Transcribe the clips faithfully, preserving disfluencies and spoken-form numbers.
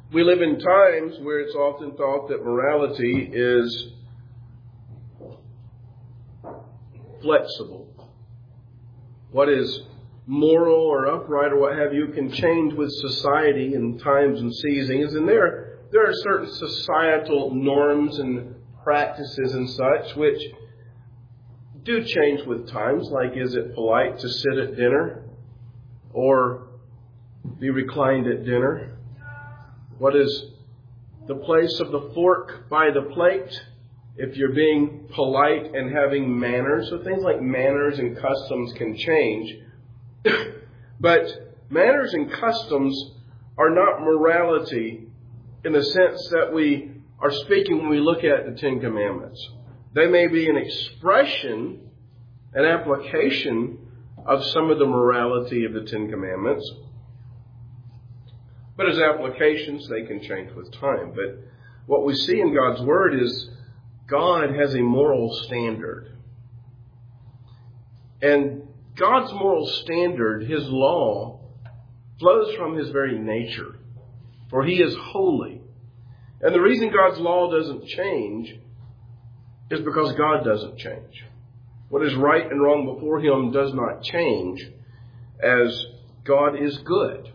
We live in times where it's often thought that morality is flexible. What is moral or upright or what have you can change with society and times and seasons. And there, there are certain societal norms and practices and such which do change with times. Like, is it polite to sit at dinner or be reclined at dinner? What is the place of the fork by the plate? If you're being polite and having manners. So things like manners and customs can change. But manners and customs are not morality in the sense that we are speaking when we look at the Ten Commandments. They may be an expression, an application of some of the morality of the Ten Commandments. But as applications, they can change with time. But what we see in God's Word is God has a moral standard. And God's moral standard, His law, flows from His very nature. For He is holy. And the reason God's law doesn't change is because God doesn't change. What is right and wrong before Him does not change, as God is good.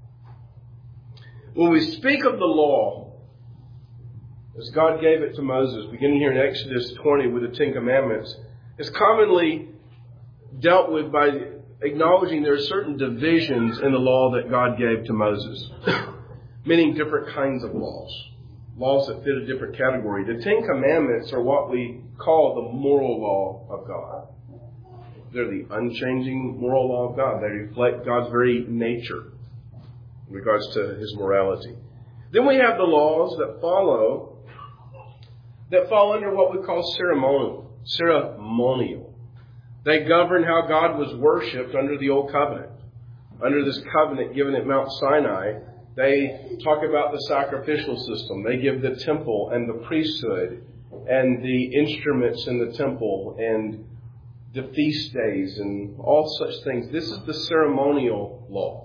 When we speak of the law, as God gave it to Moses, beginning here in Exodus twenty with the Ten Commandments, it's commonly dealt with by acknowledging there are certain divisions in the law that God gave to Moses, meaning different kinds of laws, laws that fit a different category. The Ten Commandments are what we call the moral law of God. They're the unchanging moral law of God. They reflect God's very nature in regards to His morality. Then we have the laws that follow, that fall under what we call ceremonial. Ceremonial. They govern how God was worshipped under the Old Covenant. Under this covenant given at Mount Sinai, they talk about the sacrificial system. They give the temple and the priesthood and the instruments in the temple and the feast days and all such things. This is the ceremonial law.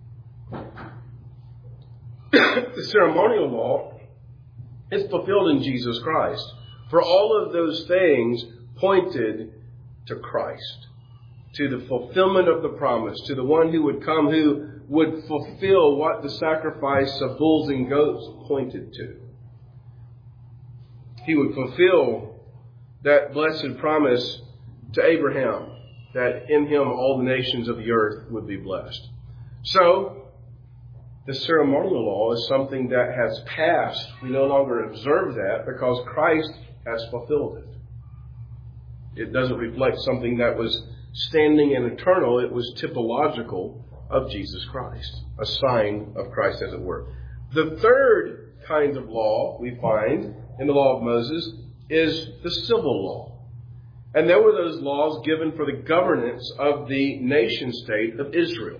The ceremonial law is fulfilled in Jesus Christ. For all of those things pointed to Christ, to the fulfillment of the promise, to the one who would come, who would fulfill what the sacrifice of bulls and goats pointed to. He would fulfill that blessed promise to Abraham, that in him all the nations of the earth would be blessed. So, the ceremonial law is something that has passed. We no longer observe that because Christ has fulfilled it. It doesn't reflect something that was standing and eternal. It was typological of Jesus Christ, a sign of Christ, as it were. The third kind of law we find in the law of Moses is the civil law. And there were those laws given for the governance of the nation state of Israel.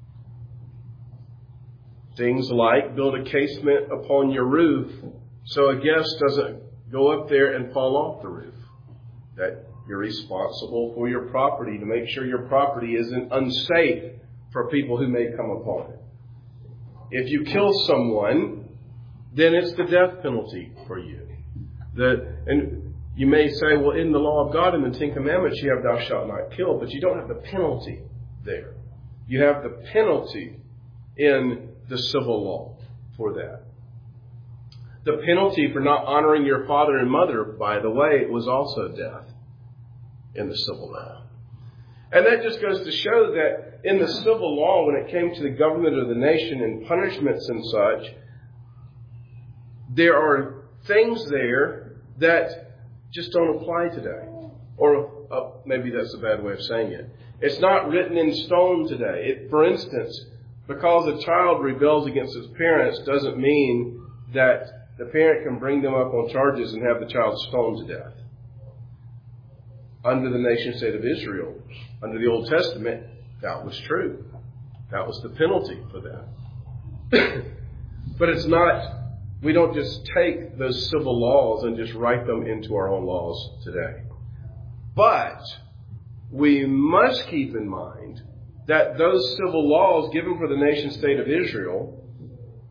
Things like build a casement upon your roof so a guest doesn't go up there and fall off the roof. That you're responsible for your property to make sure your property isn't unsafe for people who may come upon it. If you kill someone, then it's the death penalty for you. The, and you may say, well, in the law of God, in the Ten Commandments, you have thou shalt not kill, but you don't have the penalty there. You have the penalty in the civil law for that. The penalty for not honoring your father and mother, by the way, was also death in the civil law. And that just goes to show that in the civil law, when it came to the government of the nation and punishments and such, there are things there that just don't apply today. Or uh, maybe that's a bad way of saying it. It's not written in stone today. It, for instance, because a child rebels against his parents doesn't mean that the parent can bring them up on charges and have the child stoned to death. Under the nation state of Israel, under the Old Testament, that was true. That was the penalty for that. But it's not, we don't just take those civil laws and just write them into our own laws today. But we must keep in mind that those civil laws given for the nation state of Israel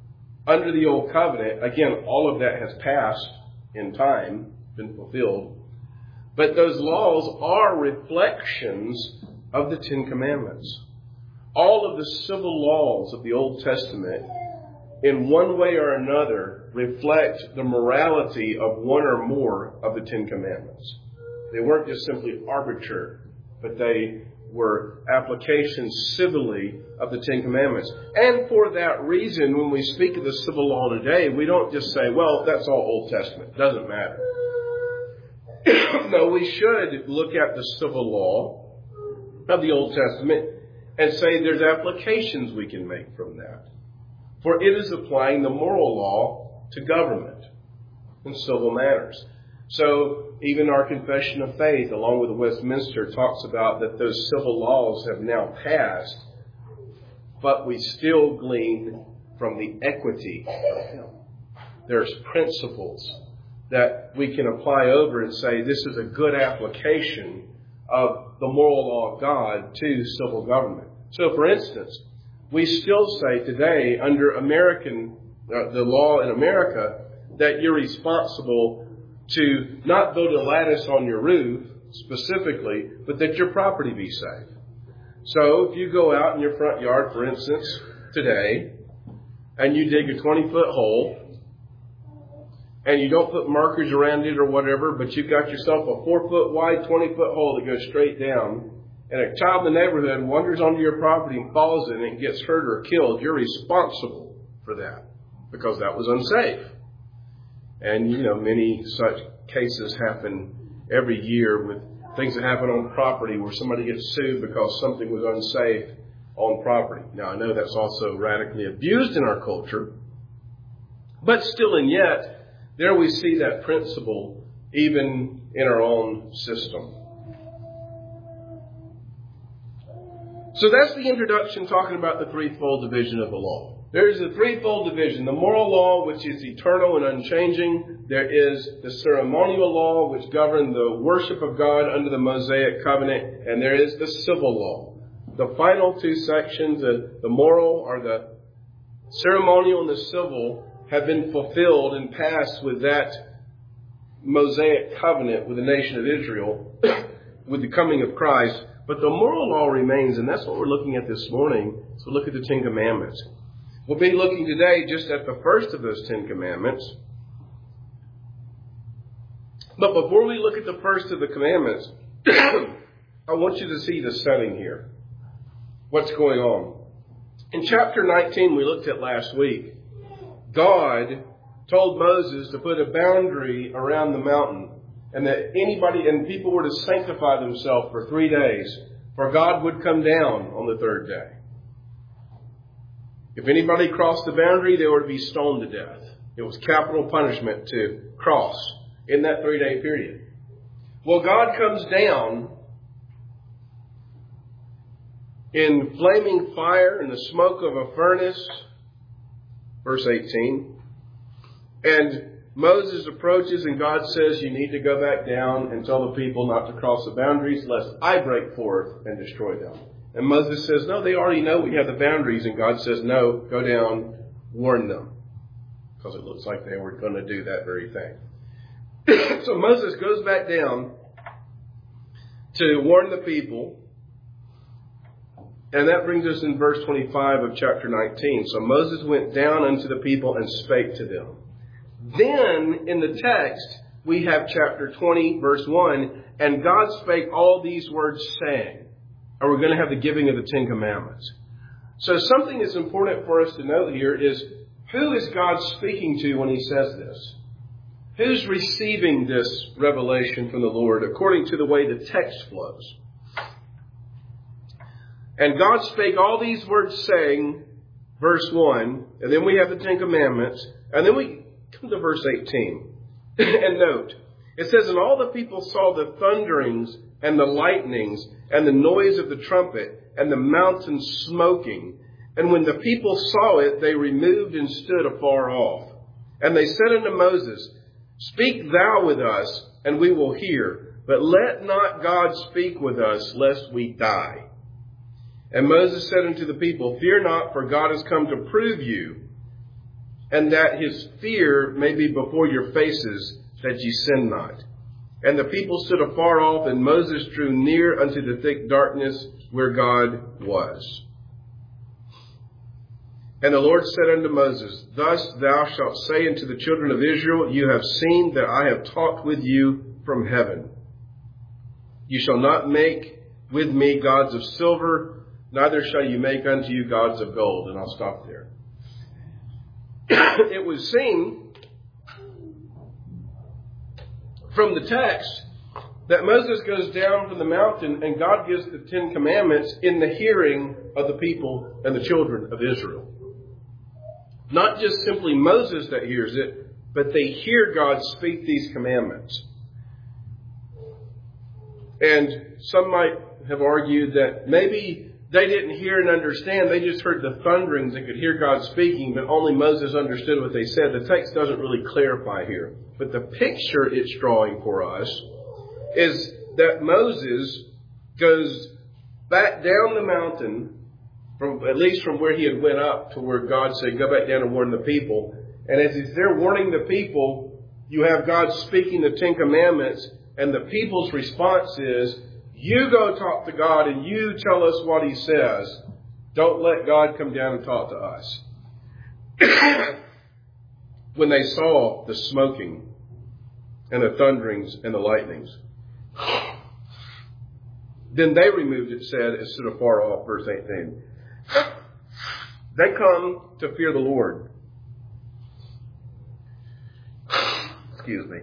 under the old covenant, again, all of that has passed in time, been fulfilled. But those laws are reflections of the Ten Commandments. All of the civil laws of the Old Testament, in one way or another, reflect the morality of one or more of the Ten Commandments. They weren't just simply arbitrary, but they were applications civilly of the Ten Commandments. And for that reason, when we speak of the civil law today, we don't just say, well, that's all Old Testament. It doesn't matter. No, we should look at the civil law of the Old Testament and say there's applications we can make from that. For it is applying the moral law to government and civil matters. So even our Confession of Faith, along with the Westminster, talks about that those civil laws have now passed, but we still glean from the equity of Him. There's principles that we can apply over and say this is a good application of the moral law of God to civil government. So, for instance, we still say today under American, uh, the law in America, that you're responsible to not build a lattice on your roof specifically, but that your property be safe. So if you go out in your front yard, for instance, today, and you dig a twenty-foot hole, and you don't put markers around it or whatever, but you've got yourself a four-foot wide, twenty-foot hole that goes straight down, and a child in the neighborhood wanders onto your property and falls in it and gets hurt or killed, you're responsible for that because that was unsafe. And, you know, many such cases happen every year with things that happen on property where somebody gets sued because something was unsafe on property. Now, I know that's also radically abused in our culture, but still and yet, there we see that principle even in our own system. So that's the introduction talking about the threefold division of the law. There is a threefold division. The moral law, which is eternal and unchanging. There is the ceremonial law, which governed the worship of God under the Mosaic covenant. And there is the civil law. The final two sections, the, the moral or the ceremonial and the civil, have been fulfilled and passed with that Mosaic covenant with the nation of Israel with the coming of Christ. But the moral law remains, and that's what we're looking at this morning. So look at the Ten Commandments. We'll be looking today just at the first of those Ten Commandments. But before we look at the first of the commandments, I want you to see the setting here. What's going on? In chapter nineteen we looked at last week, God told Moses to put a boundary around the mountain and that anybody and people were to sanctify themselves for three days, for God would come down on the third day. If anybody crossed the boundary, they were to be stoned to death. It was capital punishment to cross in that three-day period. Well, God comes down in flaming fire and the smoke of a furnace, verse eighteen, and Moses approaches and God says, you need to go back down and tell the people not to cross the boundaries lest I break forth and destroy them. And Moses says, no, they already know we have the boundaries. And God says, no, go down, warn them. Because it looks like they were going to do that very thing. So Moses goes back down to warn the people. And that brings us in verse twenty-five of chapter nineteen. So Moses went down unto the people and spake to them. Then in the text, we have chapter twenty, verse one, and God spake all these words saying, and we're going to have the giving of the Ten Commandments. So something that's important for us to note here is, who is God speaking to when He says this? Who's receiving this revelation from the Lord according to the way the text flows? And God spake all these words saying, verse one, and then we have the Ten Commandments, and then we come to verse eighteen. And note, it says, and all the people saw the thunderings and the lightnings and the noise of the trumpet and the mountain smoking. And when the people saw it, they removed and stood afar off. And they said unto Moses, speak thou with us, and we will hear. But let not God speak with us, lest we die. And Moses said unto the people, fear not, for God has come to prove you, and that his fear may be before your faces, that ye sin not. And the people stood afar off, and Moses drew near unto the thick darkness where God was. And the Lord said unto Moses, Thus thou shalt say unto the children of Israel, You have seen that I have talked with you from heaven. You shall not make with me gods of silver, neither shall you make unto you gods of gold. And I'll stop there. It would seem from the text that Moses goes down from the mountain and God gives the Ten Commandments in the hearing of the people and the children of Israel. Not just simply Moses that hears it, but they hear God speak these commandments. And some might have argued that maybe they didn't hear and understand. They just heard the thunderings and could hear God speaking, but only Moses understood what they said. The text doesn't really clarify here. But the picture it's drawing for us is that Moses goes back down the mountain, from at least from where he had went up to where God said, go back down and warn the people. And as he's there warning the people, you have God speaking the Ten Commandments, and the people's response is, you go talk to God and you tell us what he says. Don't let God come down and talk to us. When they saw the smoking and the thunderings and the lightnings, then they removed it, said, and stood afar off, verse eighteen. They come to fear the Lord. Excuse me.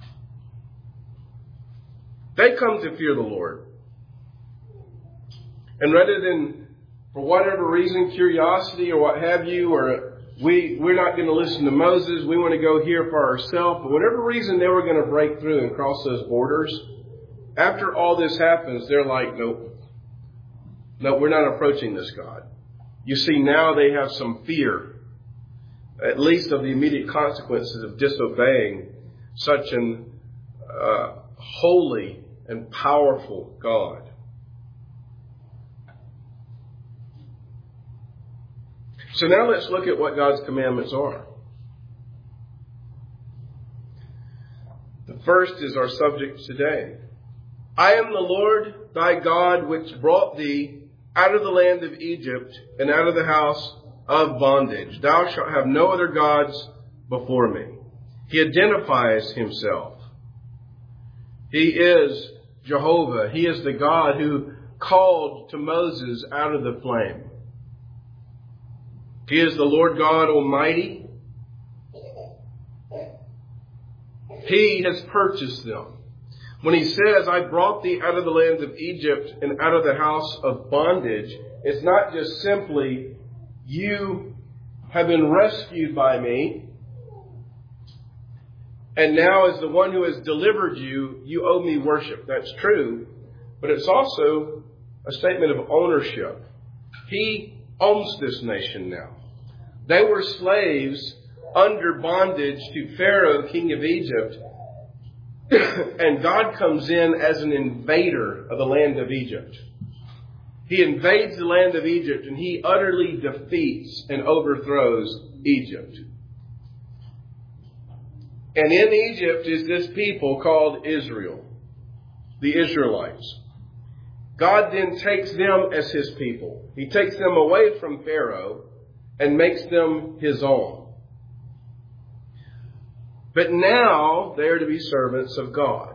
They come to fear the Lord. And rather than, for whatever reason, curiosity or what have you, or we, we're not going to listen to Moses, we want to go here for ourselves, for whatever reason they were going to break through and cross those borders, after all this happens, they're like, nope, no, we're not approaching this God. You see, now they have some fear, at least of the immediate consequences of disobeying such an uh, holy and powerful God. So now let's look at what God's commandments are. The first is our subject today. I am the Lord thy God, which brought thee out of the land of Egypt and out of the house of bondage. Thou shalt have no other gods before me. He identifies himself. He is Jehovah. He is the God who called to Moses out of the flame. He is the Lord God Almighty. He has purchased them. When he says, I brought thee out of the land of Egypt and out of the house of bondage, it's not just simply, you have been rescued by me, and now as the one who has delivered you, you owe me worship. That's true. But it's also a statement of ownership. He owns this nation now. They were slaves under bondage to Pharaoh, king of Egypt. And God comes in as an invader of the land of Egypt. He invades the land of Egypt and he utterly defeats and overthrows Egypt. And in Egypt is this people called Israel, the Israelites. God then takes them as his people. He takes them away from Pharaoh and makes them his own. But now they are to be servants of God.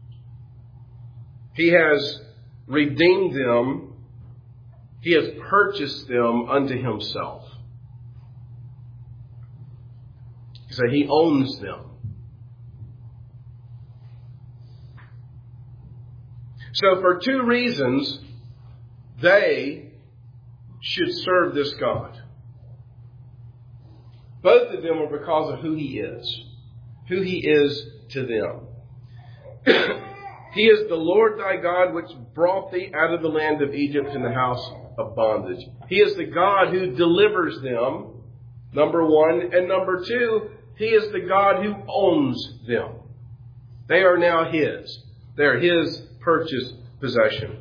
He has redeemed them. He has purchased them unto himself. So he owns them. So for two reasons, they should serve this God. Both of them are because of who he is. Who he is to them. He is the Lord thy God, which brought thee out of the land of Egypt in the house of bondage. He is the God who delivers them, number one. And number two, he is the God who owns them. They are now his. They are his purchased possession.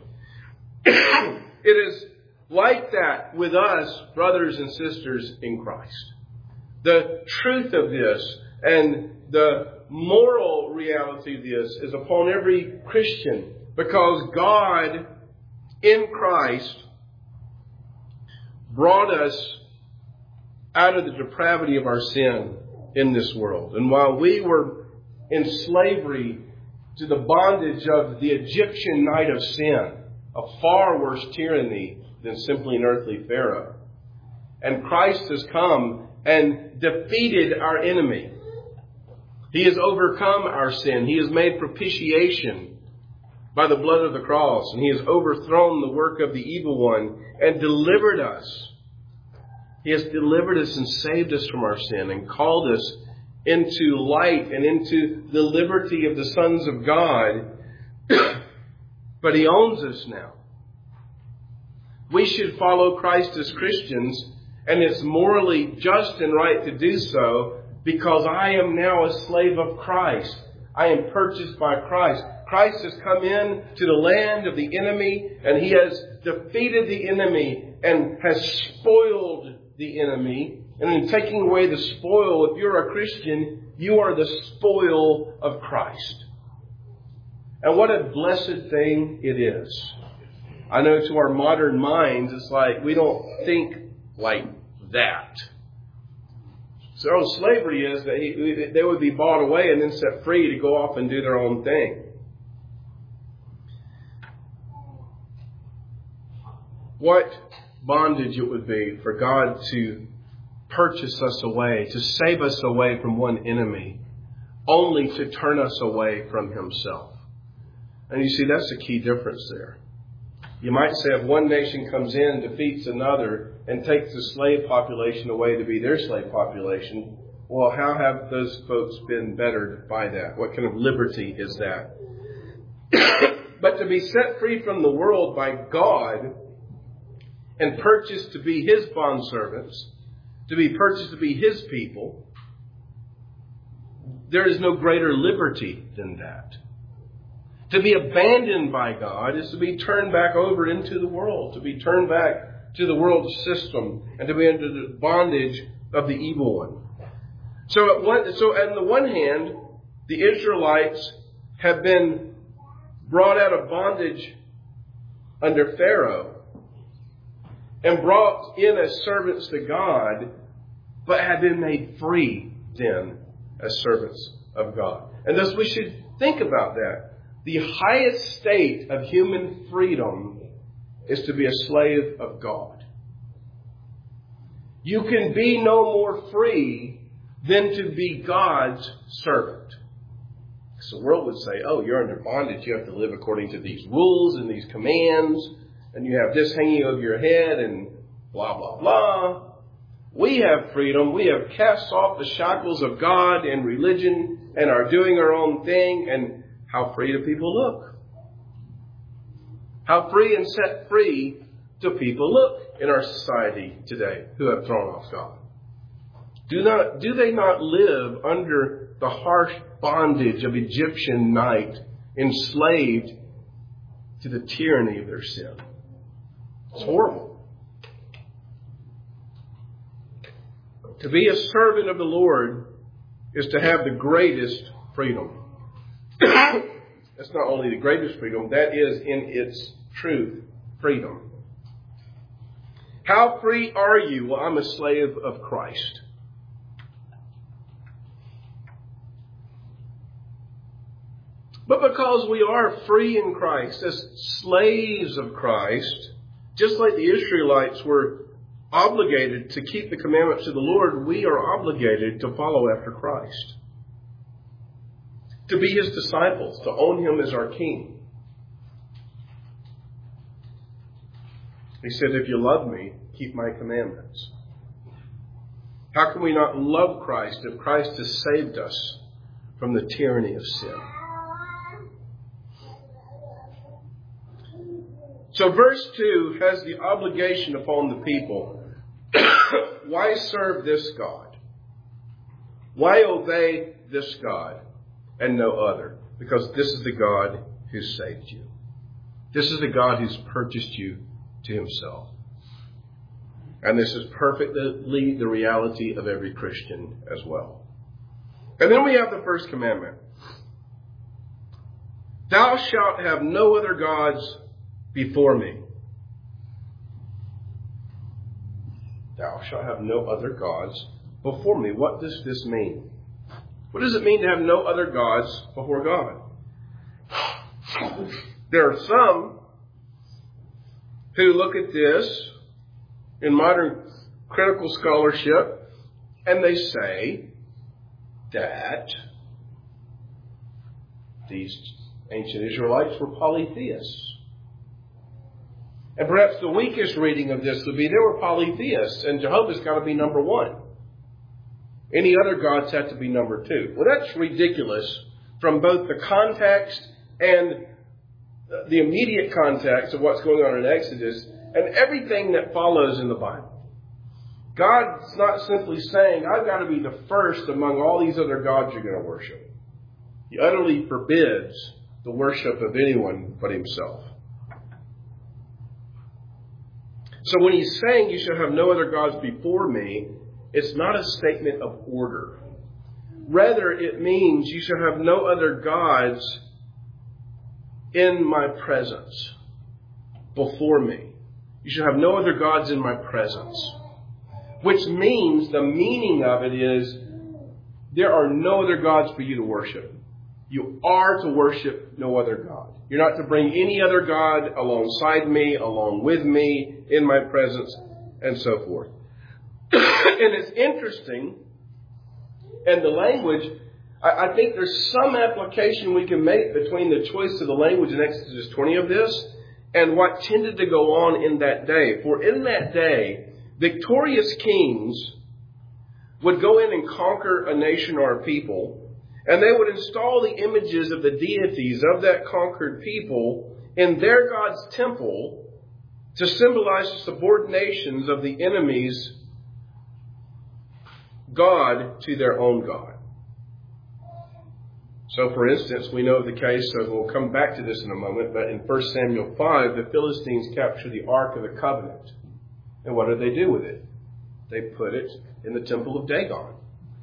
It is like that with us, brothers and sisters in Christ. The truth of this and the moral reality of this is upon every Christian, because God in Christ brought us out of the depravity of our sin in this world. And while we were in slavery to the bondage of the Egyptian night of sin, a far worse tyranny than simply an earthly Pharaoh, and Christ has come and defeated our enemy. He has overcome our sin. He has made propitiation by the blood of the cross. And He has overthrown the work of the evil one and delivered us. He has delivered us and saved us from our sin and called us into light and into the liberty of the sons of God. But He owns us now. We should follow Christ as Christians, and it's morally just and right to do so, because I am now a slave of Christ. I am purchased by Christ. Christ has come in to the land of the enemy, and He has defeated the enemy and has spoiled the enemy. And in taking away the spoil, if you're a Christian, you are the spoil of Christ. And what a blessed thing it is. I know to our modern minds, it's like we don't think like that. So slavery is that he, they would be bought away and then set free to go off and do their own thing. What bondage it would be for God to purchase us away, to save us away from one enemy, only to turn us away from Himself. And you see, that's the key difference there. You might say if one nation comes in, defeats another, and takes the slave population away to be their slave population, well, how have those folks been bettered by that? What kind of liberty is that? But to be set free from the world by God and purchased to be His bondservants, to be purchased to be His people, there is no greater liberty than that. To be abandoned by God is to be turned back over into the world, to be turned back to the world system, and to be under the bondage of the evil one. So, at one, so on the one hand, the Israelites have been brought out of bondage under Pharaoh and brought in as servants to God, but have been made free then as servants of God. And thus we should think about that. The highest state of human freedom is to be a slave of God. You can be no more free than to be God's servant. So the world would say, oh, you're under bondage. You have to live according to these rules and these commands. And you have this hanging over your head and blah, blah, blah. We have freedom. We have cast off the shackles of God and religion and are doing our own thing. And how free do people look? How free and set free do people look in our society today who have thrown off God? Do not, do they not live under the harsh bondage of Egyptian night, enslaved to the tyranny of their sin? It's horrible. To be a servant of the Lord is to have the greatest freedom. That's not only the greatest freedom, that is in its truth freedom. How free are you? Well, I'm a slave of Christ. But because we are free in Christ, as slaves of Christ, just like the Israelites were obligated to keep the commandments of the Lord, we are obligated to follow after Christ. To be His disciples, to own Him as our King. He said, if you love me, keep my commandments. How can we not love Christ if Christ has saved us from the tyranny of sin? So verse two has the obligation upon the people. Why serve this God? Why obey this God and no other? Because this is the God who saved you. This is the God who's purchased you to Himself. And this is perfectly the reality of every Christian as well. And then we have the first commandment. Thou shalt have no other gods before me. Thou shalt have no other gods before me. What does this mean? What does it mean to have no other gods before God? There are some who look at this in modern critical scholarship and they say that these ancient Israelites were polytheists. And perhaps the weakest reading of this would be they were polytheists, and Jehovah's got to be number one. Any other gods have to be number two. Well, that's ridiculous from both the context and the immediate context of what's going on in Exodus and everything that follows in the Bible. God's not simply saying, I've got to be the first among all these other gods you're going to worship. He utterly forbids the worship of anyone but himself. So when he's saying you shall have no other gods before me, it's not a statement of order. Rather, it means you shall have no other gods in my presence before me. You shall have no other gods in my presence. Which means the meaning of it is there are no other gods for you to worship. You are to worship no other God. You're not to bring any other God alongside me, along with me, in my presence, and so forth. And it's interesting, and the language, I, I think there's some application we can make between the choice of the language in Exodus twenty of this and what tended to go on in that day. For in that day, victorious kings would go in and conquer a nation or a people, and they would install the images of the deities of that conquered people in their God's temple to symbolize the subordinations of the enemy's God to their own God. So, for instance, we know the case of, we'll come back to this in a moment, but in First Samuel five, the Philistines capture the Ark of the Covenant. And what did they do with it? They put it in the temple of Dagon.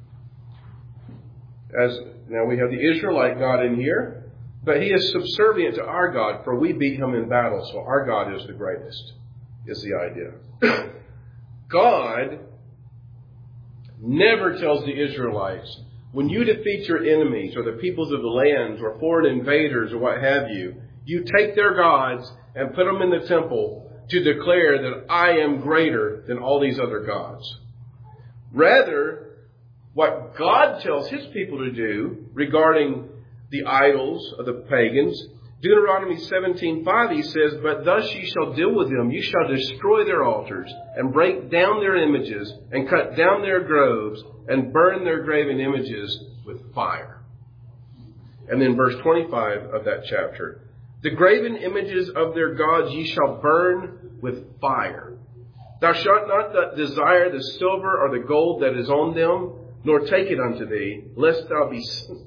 As now we have the Israelite God in here, but he is subservient to our God, for we beat him in battle, so our God is the greatest, is the idea. God never tells the Israelites, when you defeat your enemies or the peoples of the lands or foreign invaders or what have you, you take their gods and put them in the temple to declare that I am greater than all these other gods. Rather, what God tells his people to do regarding the idols of the pagans, Deuteronomy seventeen five, he says, but thus ye shall deal with them. You shall destroy their altars and break down their images and cut down their groves and burn their graven images with fire. And then verse twenty-five of that chapter, the graven images of their gods ye shall burn with fire. Thou shalt not desire the silver or the gold that is on them, nor take it unto thee, lest thou be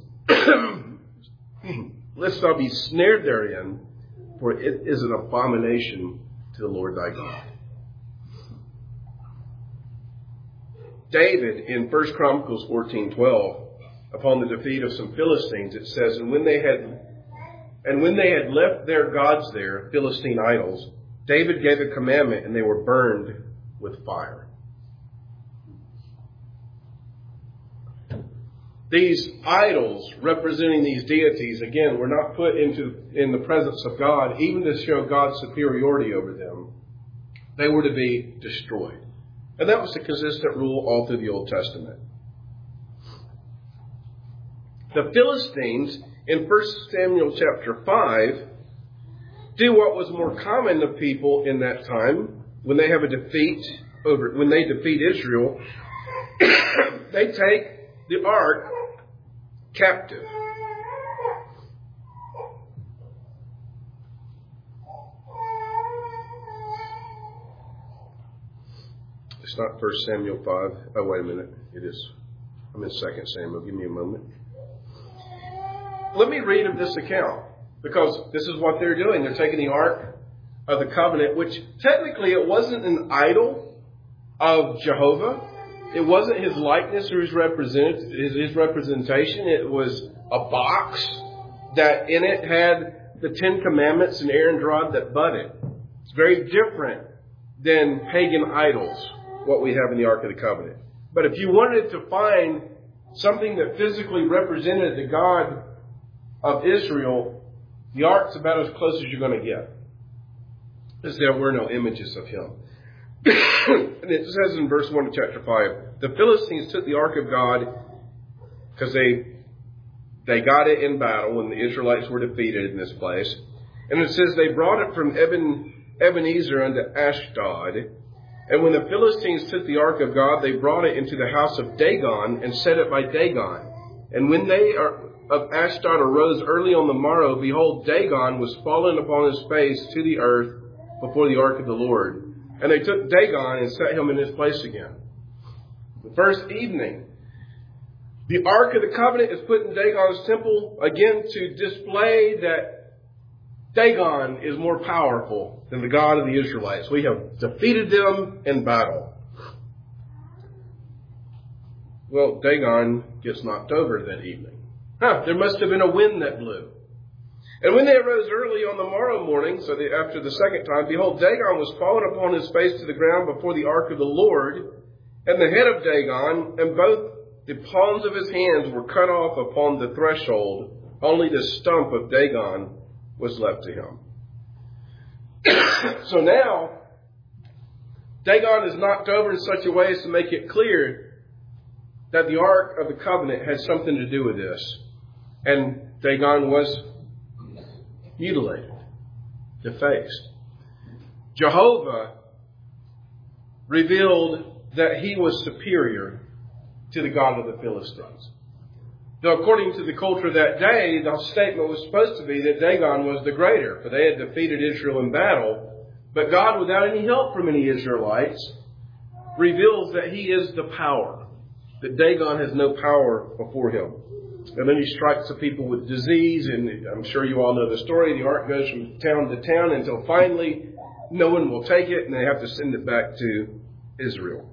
lest thou be snared therein, for it is an abomination to the Lord thy God. David, in First Chronicles fourteen twelve, upon the defeat of some Philistines, it says, and when they had and when they had left their gods there, Philistine idols, David gave a commandment, and they were burned with fire. These idols representing these deities, again, were not put into in the presence of God, even to show God's superiority over them. They were to be destroyed. And that was the consistent rule all through the Old Testament. The Philistines, in First Samuel chapter five, do what was more common to people in that time when they have a defeat over, when they defeat Israel. They take the ark captive. It's not First Samuel five. Oh, wait a minute. It is. I'm in Second Samuel. Give me a moment. Let me read of this account, because this is what they're doing. They're taking the Ark of the Covenant, which technically it wasn't an idol, of Jehovah. It wasn't his likeness or his, represent, his, his representation. It was a box that in it had the Ten Commandments and Aaron's rod that budded. It's very different than pagan idols, what we have in the Ark of the Covenant. But if you wanted to find something that physically represented the God of Israel, the Ark's about as close as you're going to get, because there were no images of him. And it says in verse one of chapter five, the Philistines took the Ark of God because they they got it in battle when the Israelites were defeated in this place. And it says they brought it from Eben, Ebenezer unto Ashdod. And when the Philistines took the Ark of God, they brought it into the house of Dagon and set it by Dagon. And when they are, of Ashdod arose early on the morrow, behold, Dagon was fallen upon his face to the earth before the Ark of the Lord. And they took Dagon and set him in his place again. The first evening, the Ark of the Covenant is put in Dagon's temple, again to display that Dagon is more powerful than the God of the Israelites. We have defeated them in battle. Well, Dagon gets knocked over that evening. Huh, there must have been a wind that blew. And when they arose early on the morrow morning, so the, after the second time, behold, Dagon was fallen upon his face to the ground before the ark of the Lord, and the head of Dagon, and both the palms of his hands were cut off upon the threshold. Only the stump of Dagon was left to him. So now, Dagon is knocked over in such a way as to make it clear that the Ark of the Covenant had something to do with this. And Dagon was mutilated, defaced. Jehovah revealed that he was superior to the God of the Philistines. Though according to the culture of that day, the statement was supposed to be that Dagon was the greater, for they had defeated Israel in battle. But God, without any help from any Israelites, reveals that he is the power, that Dagon has no power before him. And then he strikes the people with disease, and I'm sure you all know the story. The ark goes from town to town until finally no one will take it, and they have to send it back to Israel.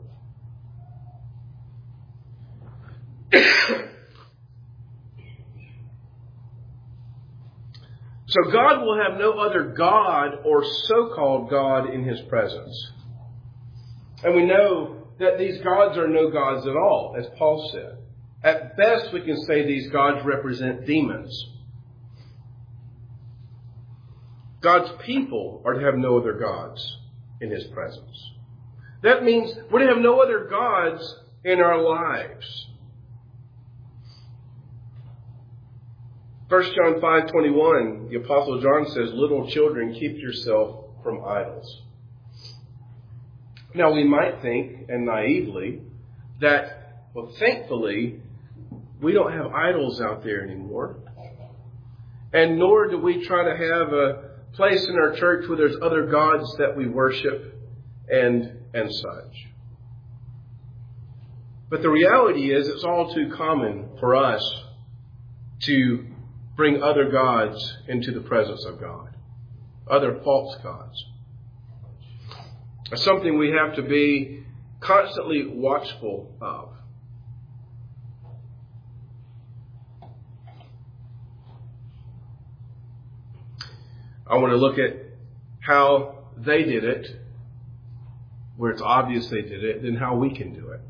So God will have no other God or so-called God in his presence. And we know that these gods are no gods at all, as Paul said. At best, we can say these gods represent demons. God's people are to have no other gods in his presence. That means we're to have no other gods in our lives. First John five twenty-one, the Apostle John says, little children, keep yourself from idols. Now we might think, and naively, that, well, thankfully, we don't have idols out there anymore. And nor do we try to have a place in our church where there's other gods that we worship and, and such. But the reality is it's all too common for us to bring other gods into the presence of God. Other false gods. It's something we have to be constantly watchful of. I want to look at how they did it, where it's obvious they did it, then how we can do it.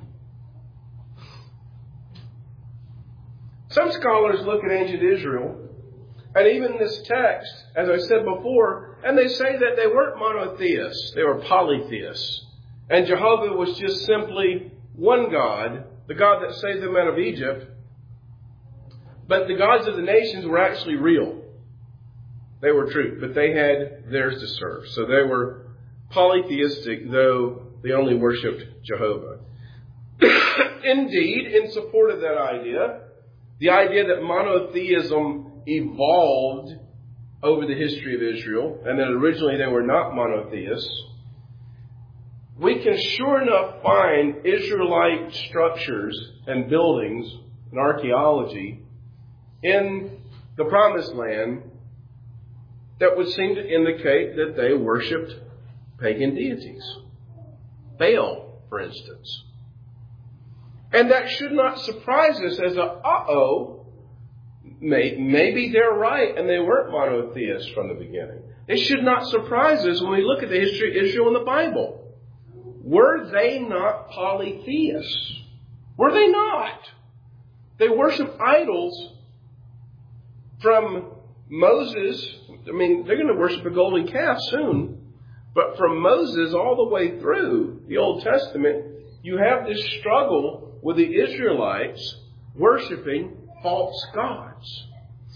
Some scholars look at ancient Israel, and even this text, as I said before, and they say that they weren't monotheists, they were polytheists. And Jehovah was just simply one God, the God that saved them out of Egypt. But the gods of the nations were actually real. They were true, but they had theirs to serve. So they were polytheistic, though they only worshipped Jehovah. Indeed, in support of that idea, the idea that monotheism evolved over the history of Israel, and that originally they were not monotheists, we can sure enough find Israelite structures and buildings and archaeology in the Promised Land that would seem to indicate that they worshipped pagan deities. Baal for instance. And that should not surprise us as a, uh-oh, may, maybe they're right and they weren't monotheists from the beginning. It should not surprise us when we look at the history of Israel in the Bible. Were they not polytheists? Were they not? They worship idols from Moses. I mean, they're going to worship a golden calf soon. But from Moses all the way through the Old Testament, you have this struggle with the Israelites worshiping false gods.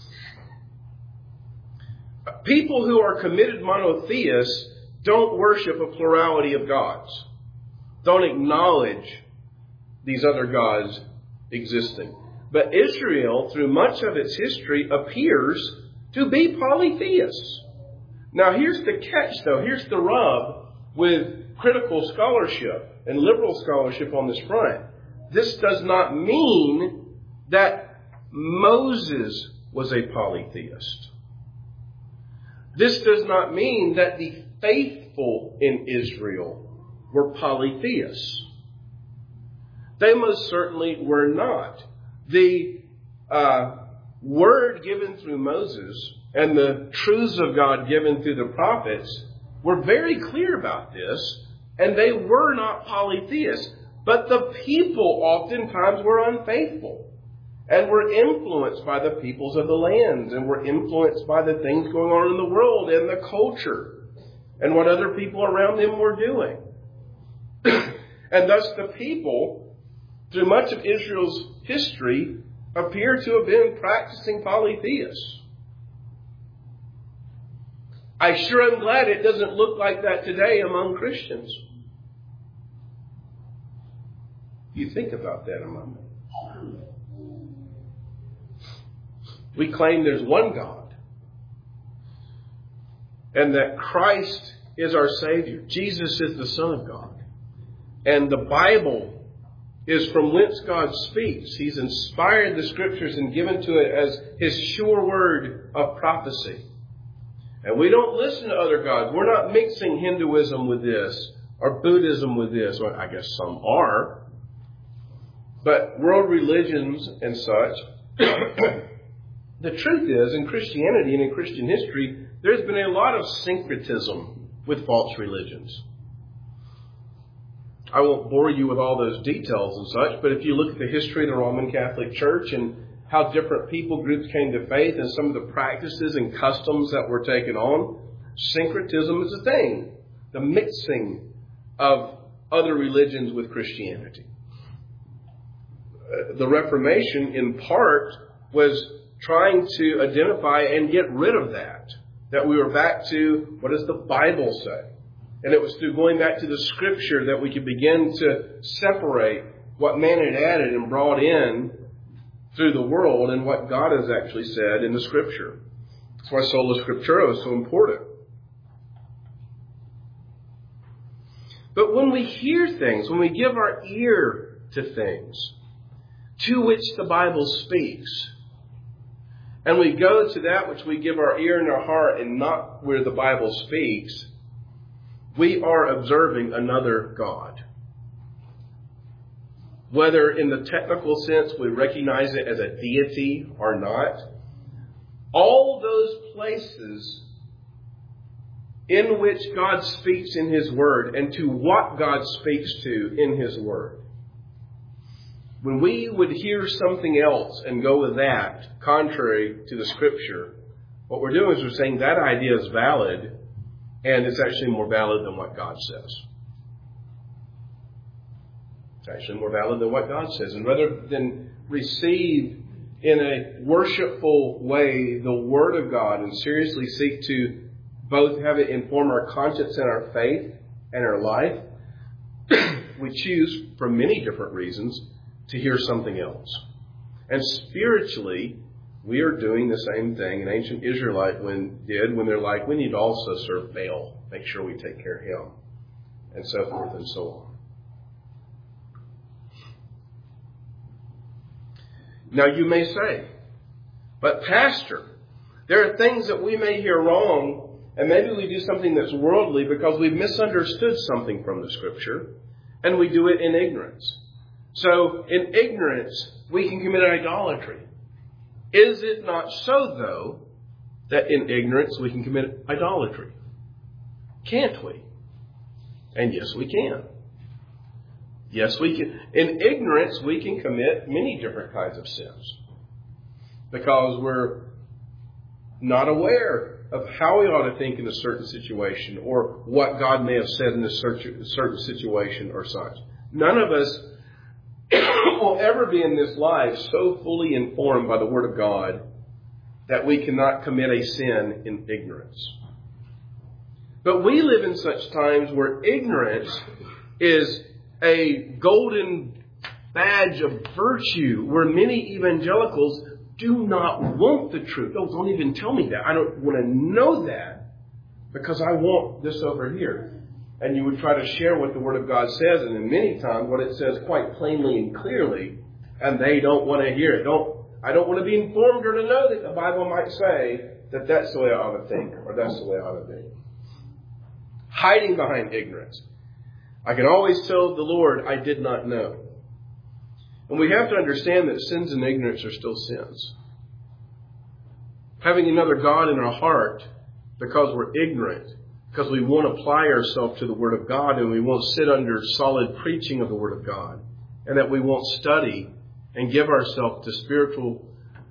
People who are committed monotheists don't worship a plurality of gods. Don't acknowledge these other gods existing. But Israel, through much of its history, appears to be polytheists. Now here's the catch though, here's the rub with critical scholarship and liberal scholarship on this front. This does not mean that Moses was a polytheist. This does not mean that the faithful in Israel were polytheists. They most certainly were not. The uh, word given through Moses and the truths of God given through the prophets were very clear about this, and they were not polytheists. But the people oftentimes were unfaithful and were influenced by the peoples of the lands and were influenced by the things going on in the world and the culture and what other people around them were doing. And thus the people, through much of Israel's history, appear to have been practicing polytheists. I sure am glad it doesn't look like that today among Christians. You think about that a moment. We claim there's one God and that Christ is our Savior. Jesus is the Son of God. And the Bible is from whence God speaks. He's inspired the Scriptures and given to it as His sure word of prophecy. And we don't listen to other gods. We're not mixing Hinduism with this or Buddhism with this. Well, I guess some are. But world religions and such, the truth is, in Christianity and in Christian history, there's been a lot of syncretism with false religions. I won't bore you with all those details and such, but if you look at the history of the Roman Catholic Church and how different people groups came to faith and some of the practices and customs that were taken on, syncretism is a thing. The mixing of other religions with Christianity. The Reformation, in part, was trying to identify and get rid of that. That we were back to, what does the Bible say? And it was through going back to the Scripture that we could begin to separate what man had added and brought in through the world and what God has actually said in the Scripture. That's why Sola Scriptura is so important. But when we hear things, when we give our ear to things to which the Bible speaks, and we go to that which we give our ear and our heart and not where the Bible speaks, we are observing another God. Whether in the technical sense we recognize it as a deity or not, all those places in which God speaks in His Word and to what God speaks to in His Word. When we would hear something else and go with that, contrary to the Scripture, what we're doing is we're saying that idea is valid, and it's actually more valid than what God says. It's actually more valid than what God says. And rather than receive in a worshipful way the Word of God and seriously seek to both have it inform our conscience and our faith and our life, we choose, for many different reasons, to hear something else. And spiritually, we are doing the same thing an ancient Israelite when, did when they're like, we need to also serve Baal. Make sure we take care of him. And so forth and so on. Now you may say, but Pastor, there are things that we may hear wrong, and maybe we do something that's worldly because we've misunderstood something from the Scripture. and we do it in ignorance. So in ignorance, we can commit idolatry. Is it not so, though, that in ignorance we can commit idolatry? Can't we? And yes, we can. Yes, we can. In ignorance, we can commit many different kinds of sins because we're not aware of how we ought to think in a certain situation or what God may have said in a certain situation or such. None of us will ever be in this life so fully informed by the Word of God that we cannot commit a sin in ignorance. But we live in such times where ignorance is a golden badge of virtue, where many evangelicals do not want the truth. Oh, don't even tell me that. I don't want to know that because I want this over here. And you would try to share what the Word of God says, and in many times what it says quite plainly and clearly, and they don't want to hear it. Don't I don't want to be informed or to know that the Bible might say that that's the way I ought to think or that's the way I ought to be. Hiding behind ignorance. I can always tell the Lord I did not know. And we have to understand that sins and ignorance are still sins. Having another God in our heart because we're ignorant, because we won't apply ourselves to the Word of God and we won't sit under solid preaching of the Word of God, and that we won't study and give ourselves to spiritual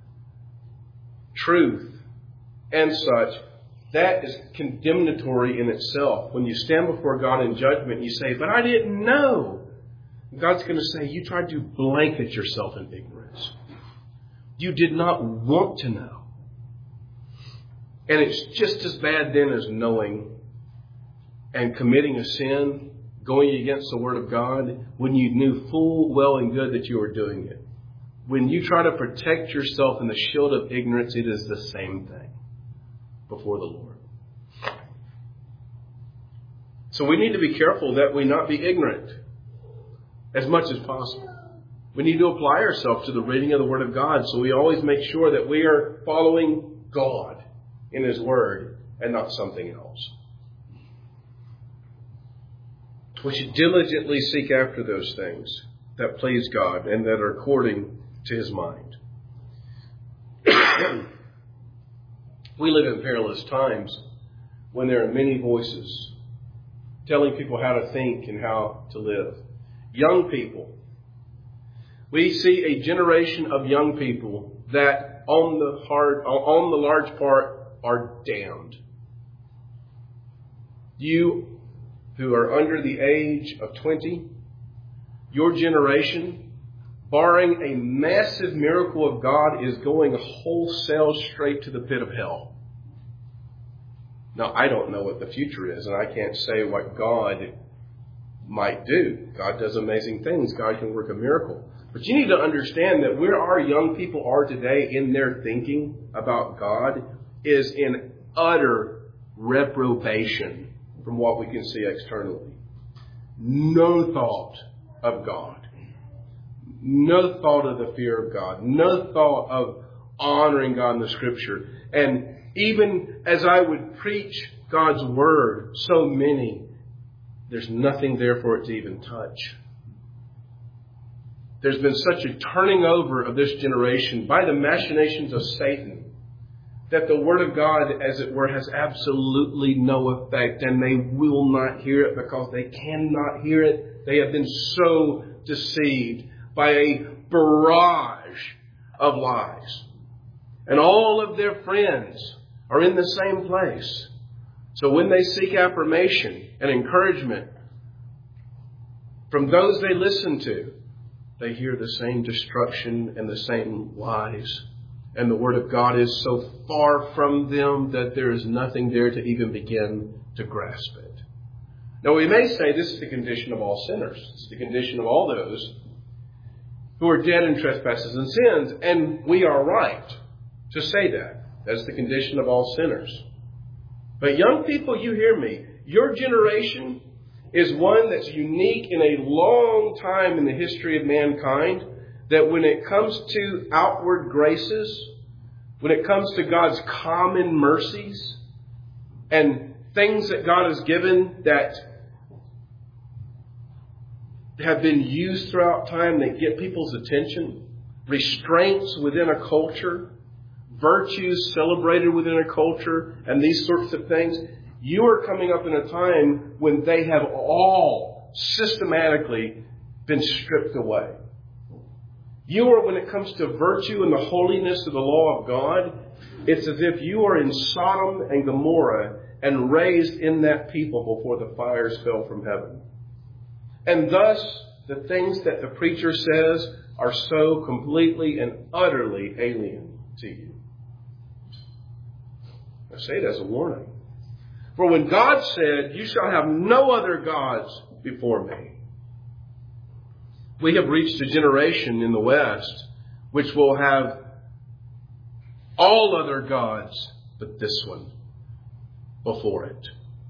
truth and such, that is condemnatory in itself. When you stand before God in judgment, you say, but I didn't know. God's going to say, you tried to blanket yourself in ignorance. You did not want to know. And it's just as bad then as knowing and committing a sin, going against the Word of God, when you knew full well and good that you were doing it. When you try to protect yourself in the shield of ignorance, it is the same thing before the Lord. So we need to be careful that we not be ignorant as much as possible. We need to apply ourselves to the reading of the Word of God, so we always make sure that we are following God in His Word and not something else. We should diligently seek after those things that please God and that are according to His mind. We live in perilous times when there are many voices telling people how to think and how to live. Young people. We see a generation of young people that on the hard, on the large part are damned. You who are under the age of twenty, your generation, barring a massive miracle of God, is going wholesale straight to the pit of hell. Now, I don't know what the future is, and I can't say what God might do. God does amazing things. God can work a miracle. But you need to understand that where our young people are today in their thinking about God is in utter reprobation from what we can see externally. No thought of God. No thought of the fear of God. No thought of honoring God in the Scripture. And even as I would preach God's Word, so many, there's nothing there for it to even touch. There's been such a turning over of this generation by the machinations of Satan that the Word of God, as it were, has absolutely no effect, and they will not hear it because they cannot hear it. They have been so deceived by a barrage of lies. And all of their friends are in the same place. So when they seek affirmation and encouragement from those they listen to, they hear the same destruction and the same lies. And the Word of God is so far from them that there is nothing there to even begin to grasp it. Now we may say this is the condition of all sinners. It's the condition of all those who are dead in trespasses and sins. And we are right to say that. That's the condition of all sinners. But young people, you hear me. Your generation is one that's unique in a long time in the history of mankind, that when it comes to outward graces, when it comes to God's common mercies and things that God has given that have been used throughout time that get people's attention, restraints within a culture, virtues celebrated within a culture, and these sorts of things. You are coming up in a time when they have all systematically been stripped away. You are, when it comes to virtue and the holiness of the law of God, it's as if you are in Sodom and Gomorrah and raised in that people before the fires fell from heaven. And thus, the things that the preacher says are so completely and utterly alien to you. I say it as a warning. For when God said, "You shall have no other gods before me," we have reached a generation in the West which will have all other gods but this one before it.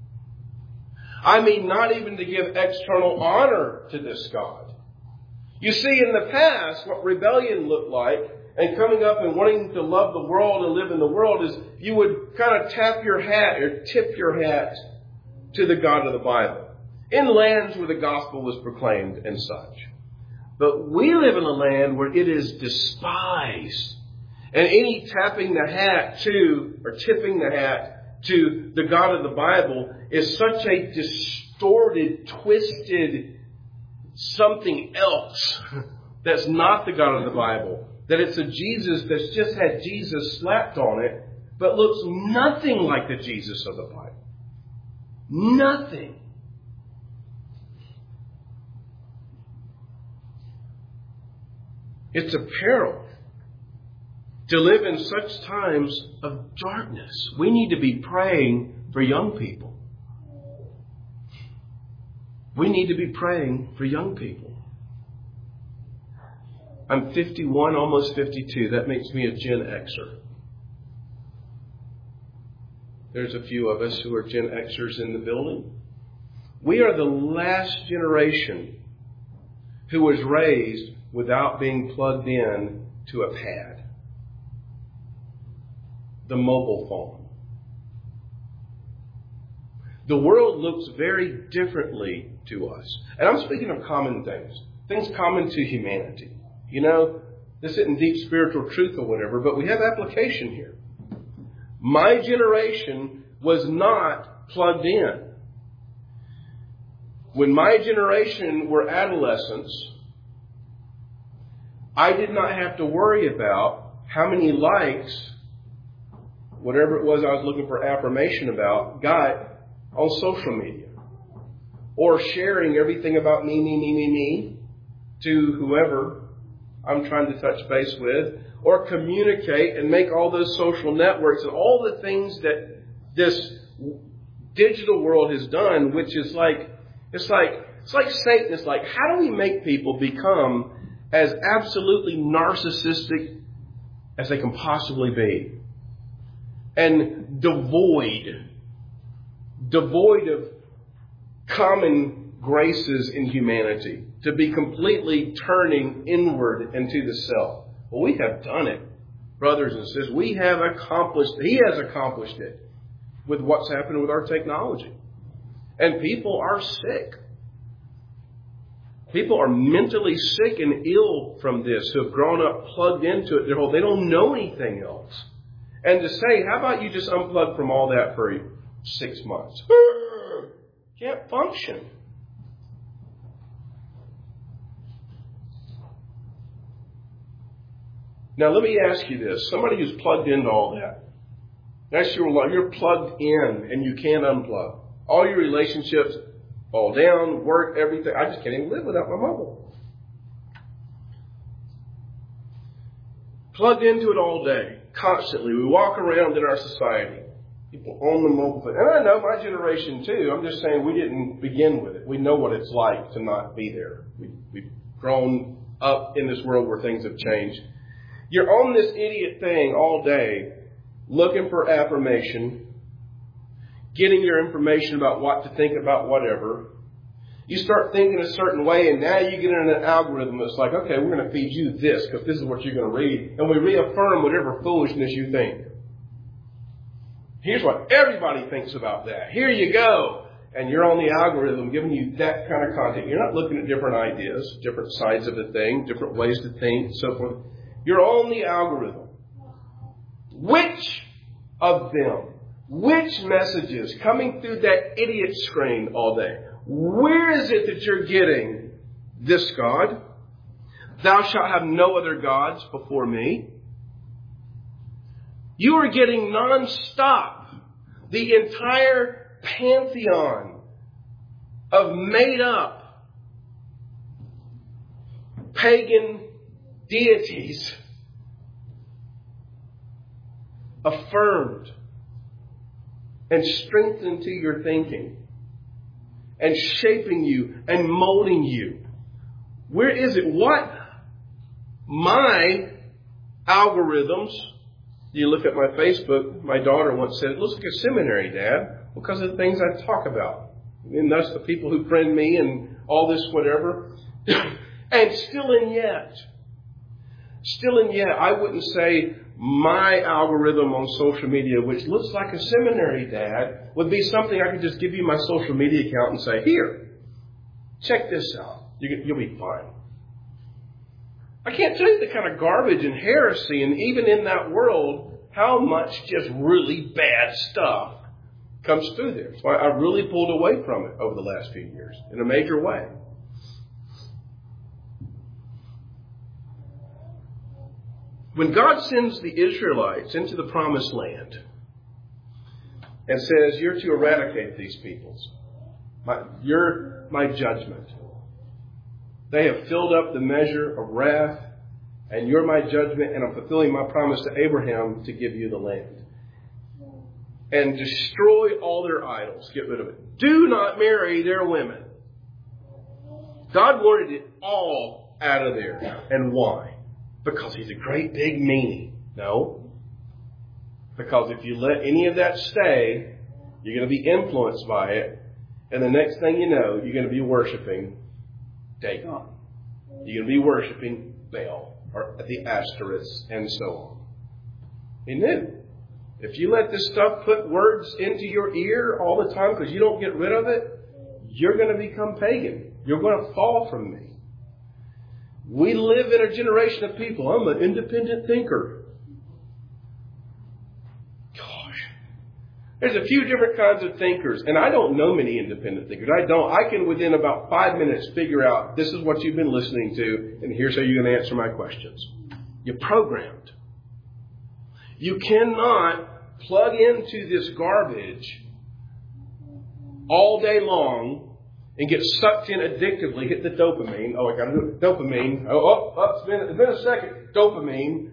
I mean, not even to give external honor to this God. You see, in the past, what rebellion looked like, and coming up and wanting to love the world and live in the world, is you would kind of tap your hat or tip your hat to the God of the Bible in lands where the gospel was proclaimed and such. But we live in a land where it is despised. And any tapping the hat to, or tipping the hat to the God of the Bible is such a distorted, twisted something else that's not the God of the Bible. That it's a Jesus that's just had Jesus slapped on it, but looks nothing like the Jesus of the Bible. Nothing. It's a peril to live in such times of darkness. We need to be praying for young people. We need to be praying for young people. I'm fifty-one, almost fifty-two. That makes me a Gen Xer. There's a few of us who are Gen Xers in the building. We are the last generation who was raised without being plugged in to a pad. The mobile phone. The world looks very differently to us. And I'm speaking of common things. Things common to humanity. You know, this isn't deep spiritual truth or whatever, but we have application here. My generation was not plugged in. When my generation were adolescents, I did not have to worry about how many likes, whatever it was I was looking for affirmation about, got on social media. Or sharing everything about me, me, me, me, me to whoever I'm trying to touch base with. Or communicate and make all those social networks and all the things that this digital world has done, which is like, it's like, it's like Satan. It's like, how do we make people become as absolutely narcissistic as they can possibly be? And devoid, devoid of common graces in humanity, to be completely turning inward into the self. Well, we have done it, brothers and sisters. We have accomplished, He has accomplished it with what's happened with our technology. And people are sick. People are mentally sick and ill from this, who have grown up plugged into it their whole, they don't know anything else. And to say, how about you just unplug from all that for six months? Can't function. Now, let me ask you this. Somebody who's plugged into all that. That's your life. You're plugged in and you can't unplug. All your relationships fall down, work, everything. I just can't even live without my mobile. Plugged into it all day, constantly. We walk around in our society. People on the mobile phone. And I know my generation too. I'm just saying we didn't begin with it. We know what it's like to not be there. We, we've grown up in this world where things have changed. You're on this idiot thing all day, looking for affirmation, getting your information about what to think about whatever. You start thinking a certain way, and now you get in an algorithm that's like, okay, we're going to feed you this because this is what you're going to read. And we reaffirm whatever foolishness you think. Here's what everybody thinks about that. Here you go. and you're on the algorithm giving you that kind of content. You're not looking at different ideas, different sides of a thing, different ways to think, and so forth. You're on the algorithm. Which of them, which messages coming through that idiot screen all day, where is it that you're getting this God? Thou shalt have no other gods before me. You are getting nonstop the entire pantheon of made up pagan deities affirmed and strengthened to your thinking and shaping you and molding you. Where is it? What? My algorithms. You look at my Facebook, my daughter once said, it looks like a seminary, Dad, because of the things I talk about. And that's the people who friend me and all this whatever. And still and yet, still and yet, I wouldn't say my algorithm on social media, which looks like a seminary, Dad, would be something I could just give you my social media account and say, here, check this out. You, you'll be fine. I can't tell you the kind of garbage and heresy, and even in that world, how much just really bad stuff comes through there. So I, I really pulled away from it over the last few years in a major way. When God sends the Israelites into the promised land and says, you're to eradicate these peoples, my, you're my judgment. They have filled up the measure of wrath, and you're my judgment, and I'm fulfilling my promise to Abraham to give you the land. And destroy all their idols. Get rid of it. Do not marry their women. God wanted it all out of there. And why? Because he's a great big meanie. No. Because if you let any of that stay, you're going to be influenced by it. And the next thing you know, you're going to be worshiping Dagon. You're going to be worshiping Baal or the Ashtoreths and so on. He knew. If you let this stuff put words into your ear all the time because you don't get rid of it, you're going to become pagan. You're going to fall from me. We live in a generation of people. I'm an independent thinker. There's a few different kinds of thinkers, and I don't know many independent thinkers. I don't. I can, within about five minutes, figure out this is what you've been listening to, and here's how you're going to answer my questions. You're programmed. You cannot plug into this garbage all day long and get sucked in addictively, hit the dopamine. Oh, I got to do it. Dopamine. Oh, oh, oh it's, been, it's been a second. Dopamine.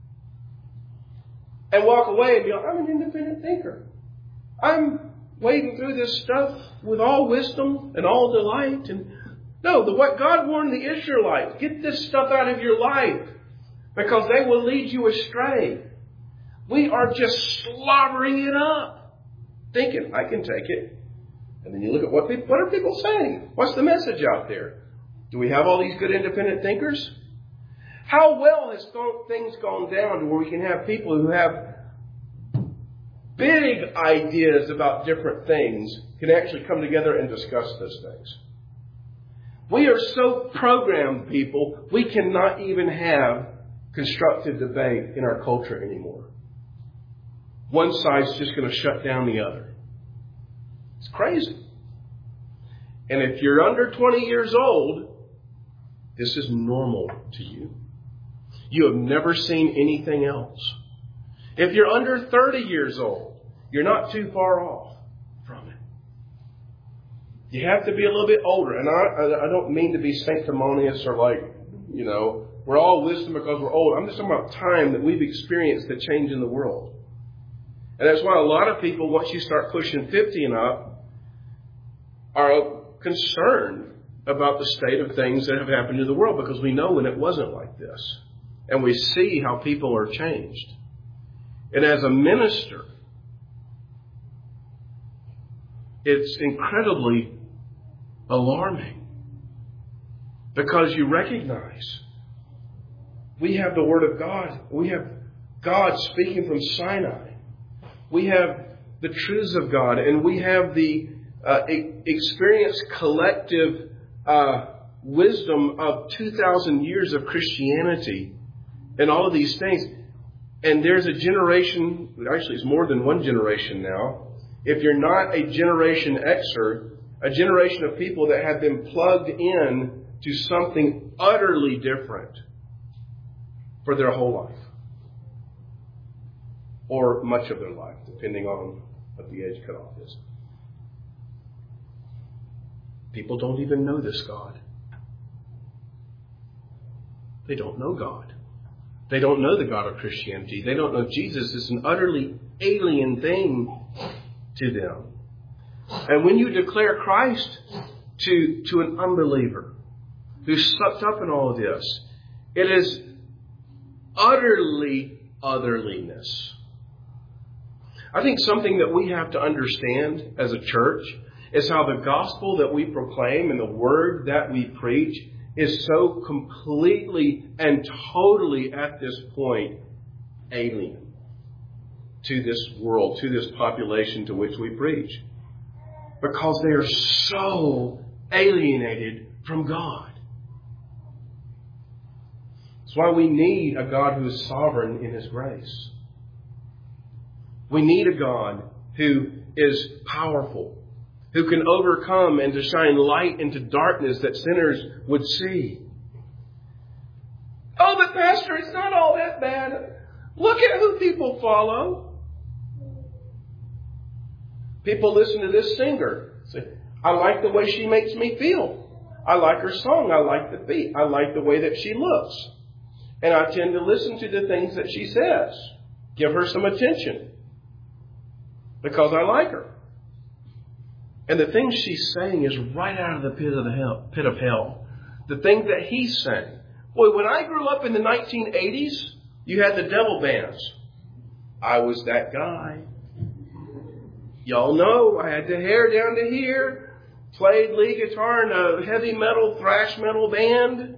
And walk away and be like, I'm an independent thinker. I'm wading through this stuff with all wisdom and all delight. And no, the, what God warned the Israelites, get this stuff out of your life because they will lead you astray. We are just slobbering it up, thinking, I can take it. And then you look at what people, what are people saying? What's the message out there? Do we have all these good independent thinkers? How well has things gone down to where we can have people who have big ideas about different things can actually come together and discuss those things? We are so programmed, people, we cannot even have constructive debate in our culture anymore. One side's just going to shut down the other. It's crazy. And if you're under twenty years old, this is normal to you. You have never seen anything else. If you're under thirty years old, you're not too far off from it. You have to be a little bit older. And I, I don't mean to be sanctimonious or like, you know, we're all wisdom because we're old. I'm just talking about time that we've experienced the change in the world. And that's why a lot of people, once you start pushing fifty and up, are concerned about the state of things that have happened in the world because we know when it wasn't like this. And we see how people are changed. And as a minister, it's incredibly alarming because you recognize we have the Word of God. We have God speaking from Sinai. We have the truths of God, and we have the uh, e- experience collective uh, wisdom of two thousand years of Christianity and all of these things. And there's a generation, actually it's more than one generation now, if you're not a Generation Xer, a generation of people that have been plugged in to something utterly different for their whole life. Or much of their life, depending on what the age cutoff is. People don't even know this God. They don't know God. They don't know the God of Christianity. They don't know Jesus. It's an utterly alien thing to them. And when you declare Christ to, to an unbeliever who's sucked up in all of this, it is utterly otherliness. I think something that we have to understand as a church is how the gospel that we proclaim and the word that we preach is so completely and totally at this point alien to this world, to this population to which we preach. Because they are so alienated from God. That's why we need a God who is sovereign in His grace. We need a God who is powerful, who can overcome and to shine light into darkness that sinners would see. Oh, but Pastor, it's not all that bad. Look at who people follow. People listen to this singer. Say, I like the way she makes me feel. I like her song. I like the beat. I like the way that she looks. And I tend to listen to the things that she says. Give her some attention. Because I like her. And the things she's saying is right out of the pit of the hell, pit of hell. The things that he's saying. Boy, when I grew up in the nineteen eighties, you had the devil bands. I was that guy. Y'all know I had the hair down to here. Played lead guitar in a heavy metal, thrash metal band.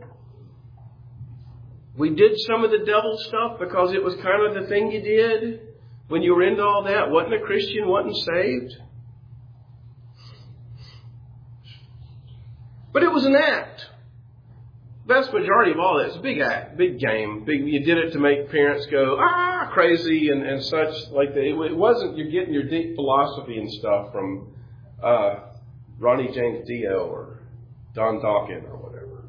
We did some of the devil stuff because it was kind of the thing you did. When you were into all that, wasn't a Christian, wasn't saved. But it was an act. Vast majority of all that is a big act, big game. Big, you did it to make parents go, ah, crazy and, and such like that. It, it wasn't you're getting your deep philosophy and stuff from uh, Ronnie James Dio or Don Dawkins or whatever.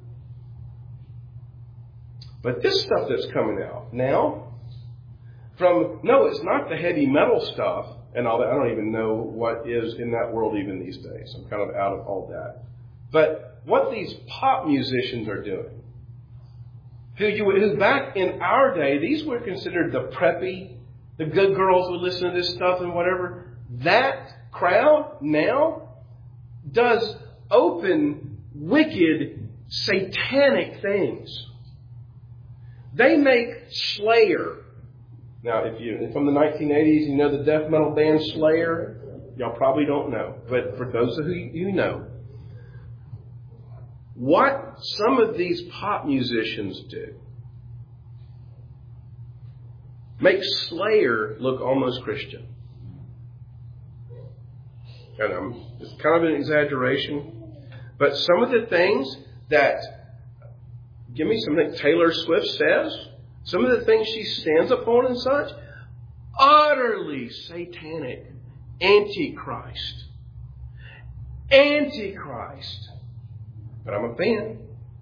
But this stuff that's coming out now, from, no, it's not the heavy metal stuff and all that. I don't even know what is in that world even these days. I'm kind of out of all that. But what these pop musicians are doing, who you who back in our day, these were considered the preppy, the good girls would listen to this stuff and whatever. That crowd now does open, wicked, satanic things. They make Slayer. Now, if you from the nineteen eighties, you know the death metal band Slayer. Y'all probably don't know, but for those of you you know. What some of these pop musicians do make Slayer look almost Christian. And um, it's kind of an exaggeration. But some of the things that, give me something Taylor Swift says, some of the things she stands upon and such, utterly satanic, antichrist. Antichrist. But I'm a fan.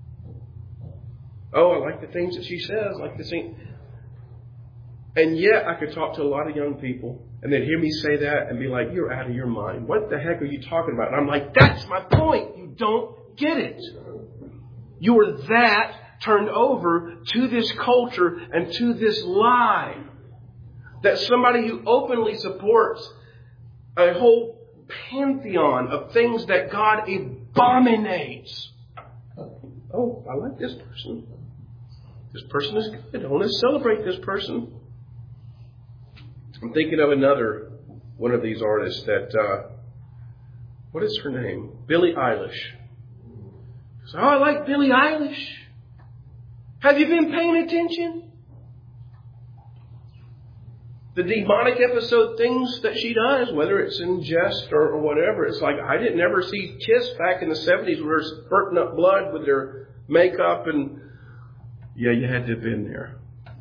Oh, I like the things that she says, I like the thing. And yet I could talk to a lot of young people and they'd hear me say that and be like, you're out of your mind. What the heck are you talking about? And I'm like, that's my point. You don't get it. You are that turned over to this culture and to this lie. That somebody who openly supports a whole pantheon of things that God abominates. Oh, I like this person. This person is good. I want to celebrate this person. I'm thinking of another one of these artists that, uh, what is her name? Billie Eilish. So, oh, I like Billie Eilish. Have you been paying attention? the demonic episode things that she does, whether it's in jest or, or whatever. It's like, I didn't ever see Kiss back in the seventies where they're spurting up blood with their makeup and, yeah, you had to have been there.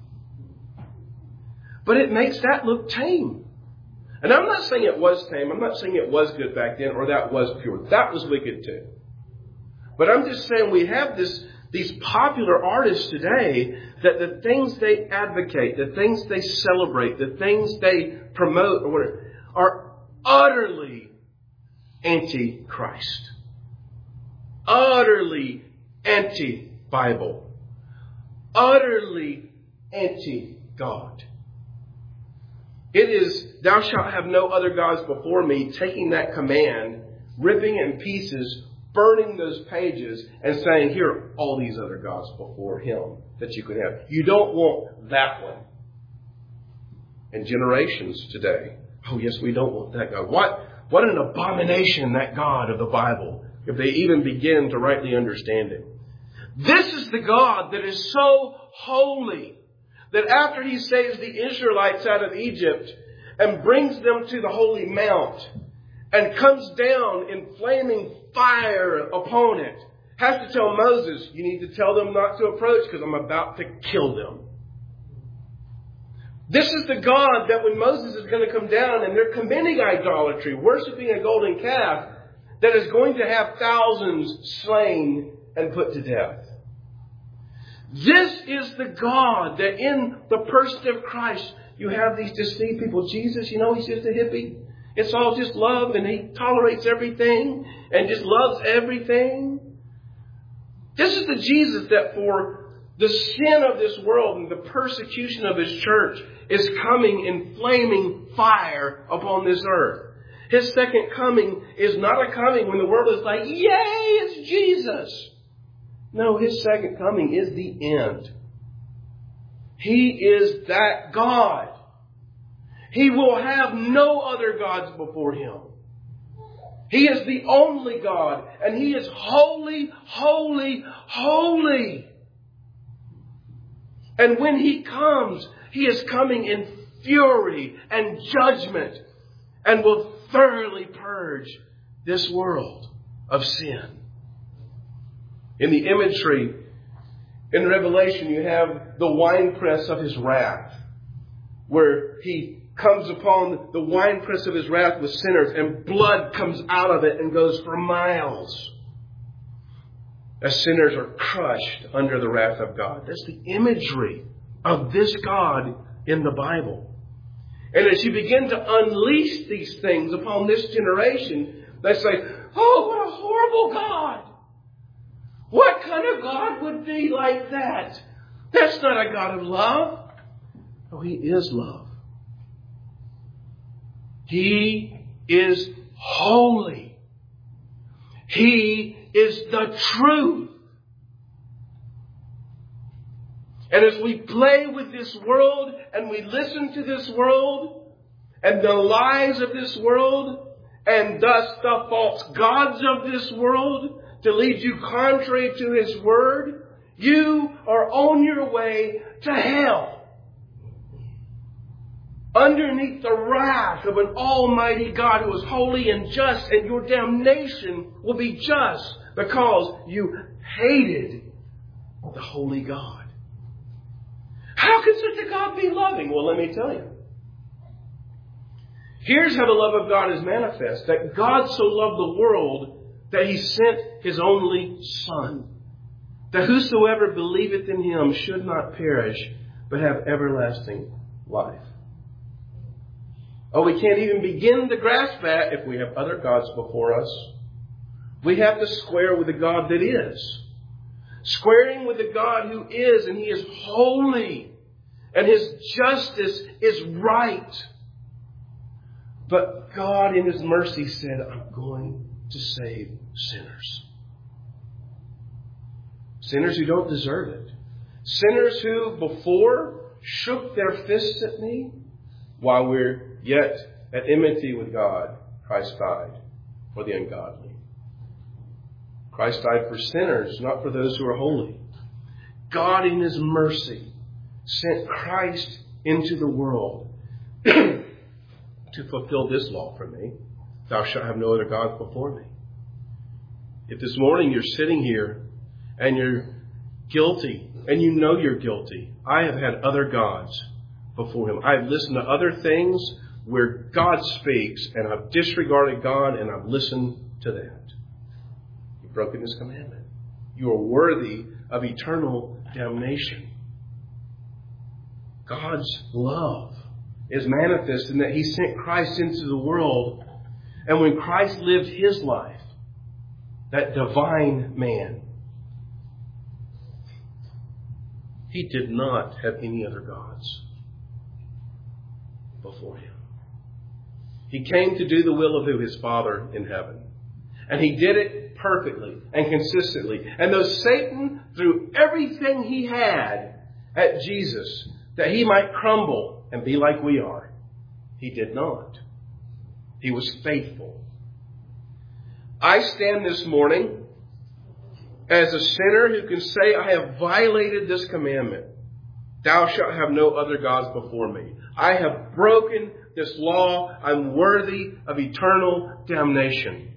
But it makes that look tame. And I'm not saying it was tame. I'm not saying it was good back then or that was pure. That was wicked too. But I'm just saying we have this these popular artists today that the things they advocate, the things they celebrate, the things they promote or whatever, are utterly anti-Christ. Utterly anti-Bible. Utterly anti-God. It is, thou shalt have no other gods before me, taking that command, ripping it in pieces, burning those pages and saying, here are all these other gods before him that you could have. You don't want that one. And generations today, oh yes, we don't want that God. What, what an abomination, that God of the Bible, if they even begin to rightly understand it. This is the God that is so holy that after he saves the Israelites out of Egypt and brings them to the holy mount and comes down in flaming fire upon it, has to tell Moses, you need to tell them not to approach because I'm about to kill them. This is the God that when Moses is going to come down and they're committing idolatry, worshiping a golden calf, that is going to have thousands slain and put to death. This is the God that in the person of Christ, you have these deceived people. Jesus, you know, he's just a hippie. It's all just love and he tolerates everything and just loves everything. This is the Jesus that for the sin of this world and the persecution of his church is coming in flaming fire upon this earth. His second coming is not a coming when the world is like, yay, it's Jesus. No, his second coming is the end. He is that God. He will have no other gods before him. He is the only God, and he is holy, holy, holy. And when he comes, he is coming in fury and judgment and will thoroughly purge this world of sin. In the imagery in Revelation, you have the winepress of his wrath, where he comes upon the winepress of his wrath with sinners, and blood comes out of it and goes for miles as sinners are crushed under the wrath of God. That's the imagery of this God in the Bible. And as you begin to unleash these things upon this generation, they say, oh, what a horrible God. What kind of God would be like that? That's not a God of love. Oh, he is love. He is holy. He is the truth. And as we play with this world and we listen to this world and the lies of this world and thus the false gods of this world to lead you contrary to his word, you are on your way to hell. Underneath the wrath of an almighty God who is holy and just, and your damnation will be just because you hated the holy God. How can such a God be loving? Well, let me tell you. Here's how the love of God is manifest. That God so loved the world that he sent his only Son, that whosoever believeth in him should not perish, but have everlasting life. Oh, we can't even begin to grasp that if we have other gods before us. We have to square with the God that is. Squaring with the God who is, and he is holy, and his justice is right. But God in his mercy said, I'm going to save sinners. Sinners who don't deserve it. Sinners who before shook their fists at me while we're yet at enmity with God. Christ died for the ungodly. Christ died for sinners, not for those who are holy. God in his mercy sent Christ into the world, to fulfill this law for me. Thou shalt have no other gods before me. If this morning you're sitting here and you're guilty, and you know you're guilty, I have had other gods before him. I've listened to other things where God speaks, and I've disregarded God, and I've listened to that. You've broken His commandment. You are worthy of eternal damnation. God's love is manifest in that He sent Christ into the world, and when Christ lived His life, that divine man, He did not have any other gods before Him. He came to do the will of who? His Father in heaven. And He did it perfectly and consistently. And though Satan threw everything he had at Jesus that He might crumble and be like we are, He did not. He was faithful. I stand this morning as a sinner who can say, I have violated this commandment. Thou shalt have no other gods before me. I have broken this law. I'm worthy of eternal damnation.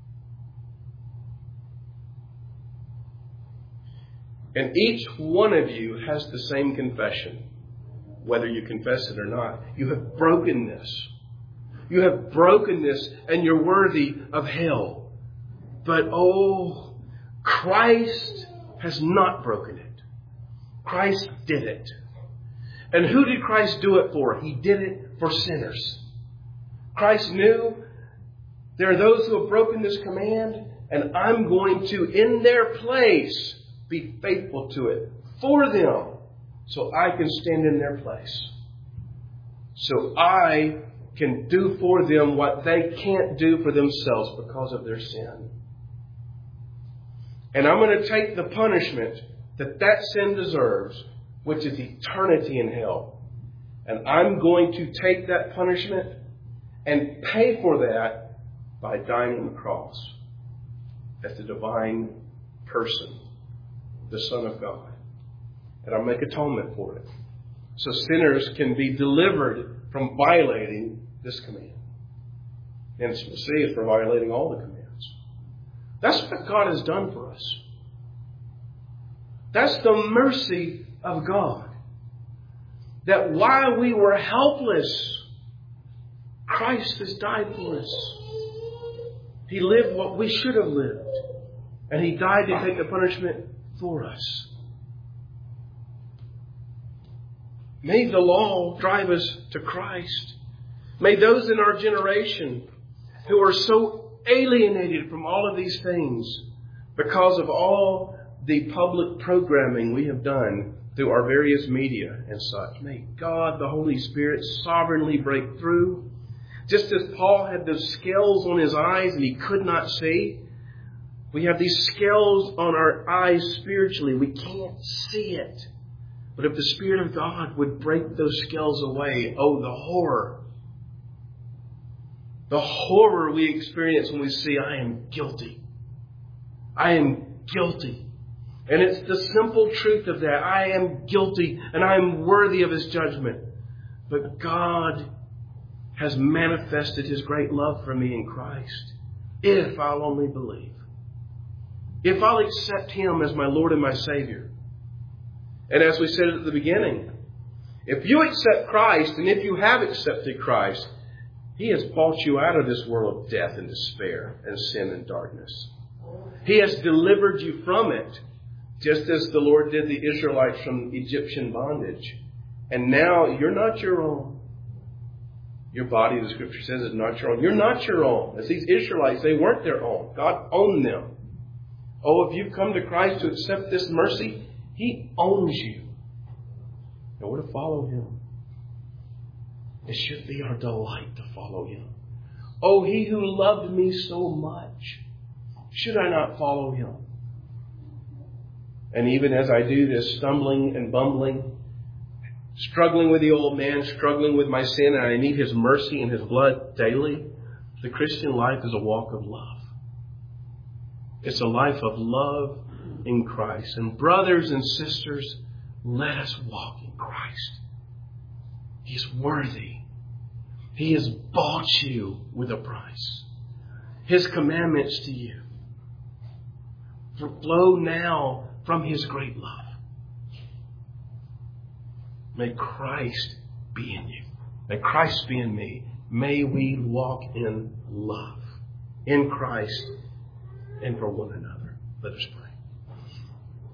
And each one of you has the same confession, whether you confess it or not. You have broken this. You have broken this, and you're worthy of hell. But oh, Christ has not broken it. Christ did it. And who did Christ do it for? He did it for sinners. Christ knew there are those who have broken this command, and I'm going to, in their place, be faithful to it for them so I can stand in their place. So I can do for them what they can't do for themselves because of their sin. And I'm going to take the punishment that that sin deserves, which is eternity in hell. And I'm going to take that punishment and pay for that by dying on the cross as the divine person, the Son of God. And I'll make atonement for it. So sinners can be delivered from violating this command. And we'll see it's for violating all the commands. That's what God has done for us. That's the mercy of God. That while we were helpless, Christ has died for us. He lived what we should have lived. And He died to take the punishment for us. May the law drive us to Christ. May those in our generation who are so alienated from all of these things because of all the public programming we have done through our various media and such, may God, the Holy Spirit, sovereignly break through. Just as Paul had those scales on his eyes and he could not see, we have these scales on our eyes spiritually. We can't see it. But if the Spirit of God would break those scales away, oh, the horror. The horror we experience when we see, I am guilty. I am guilty. And it's the simple truth of that. I am guilty and I am worthy of His judgment. But God has manifested His great love for me in Christ. If I'll only believe. If I'll accept Him as my Lord and my Savior. And as we said at the beginning, if you accept Christ, and if you have accepted Christ, He has brought you out of this world of death and despair and sin and darkness. He has delivered you from it, just as the Lord did the Israelites from Egyptian bondage. And now you're not your own. Your body, the Scripture says, is not your own. You're not your own. As these Israelites, they weren't their own. God owned them. Oh, if you've come to Christ to accept this mercy, He owns you. And we're to follow Him. It should be our delight to follow Him. Oh, He who loved me so much, should I not follow Him? And even as I do this, stumbling and bumbling, struggling with the old man, struggling with my sin, and I need His mercy and His blood daily, the Christian life is a walk of love. It's a life of love in Christ. And brothers and sisters, let us walk in Christ. He's worthy. He has bought you with a price. His commandments to you flow now from His great love. May Christ be in you. May Christ be in me. May we walk in love in Christ and for one another. Let us pray.